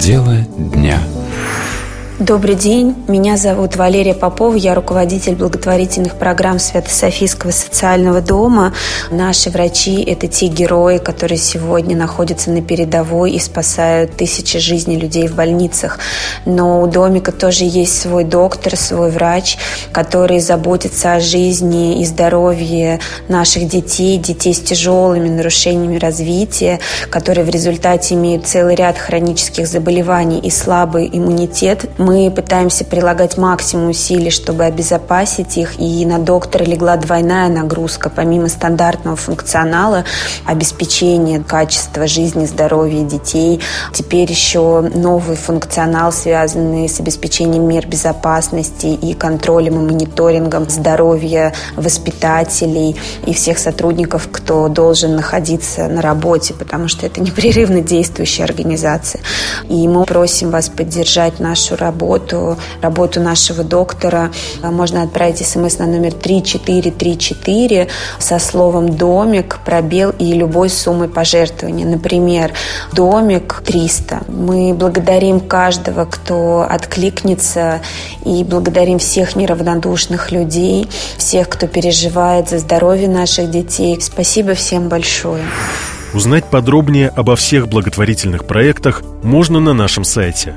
Дело дня. Добрый день, меня зовут Валерия Попова, я руководитель благотворительных программ Свято-Софийского социального дома. Наши врачи – это те герои, которые сегодня находятся на передовой и спасают тысячи жизней людей в больницах. Но у домика тоже есть свой доктор, свой врач, который заботится о жизни и здоровье наших детей, детей с тяжелыми нарушениями развития, которые в результате имеют целый ряд хронических заболеваний и слабый иммунитет. Мы пытаемся прилагать максимум усилий, чтобы обезопасить их, и на доктора легла двойная нагрузка, помимо стандартного функционала, обеспечения качества жизни, здоровья детей. Теперь еще новый функционал, связанный с обеспечением мер безопасности и контролем и мониторингом здоровья воспитателей и всех сотрудников, кто должен находиться на работе, потому что это непрерывно действующая организация. И мы просим вас поддержать нашу работу нашего доктора. Можно отправить СМС на номер 3434 со словом «домик», пробел и любой суммой пожертвования. Например, «домик» 300. Мы благодарим каждого, кто откликнется, и благодарим всех неравнодушных людей, всех, кто переживает за здоровье наших детей. Спасибо всем большое. Узнать подробнее обо всех благотворительных проектах можно на нашем сайте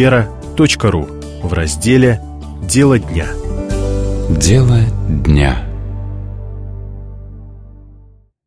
radiovera.ru в разделе «Дело дня». Дело дня.